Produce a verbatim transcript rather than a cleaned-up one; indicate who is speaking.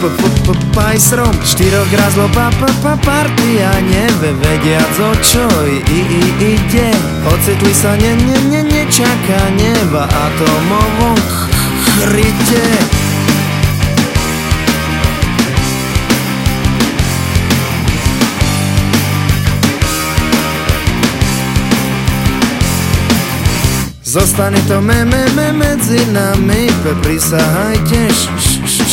Speaker 1: pajsrom. Štyroch grázlo pa pa pa partia, nevediac o čo i i ide. Ocitli sa ne ne ne nečaká neba atomovom chryte. Zostane to me, me, me medzi nami, prisahajte, š, š,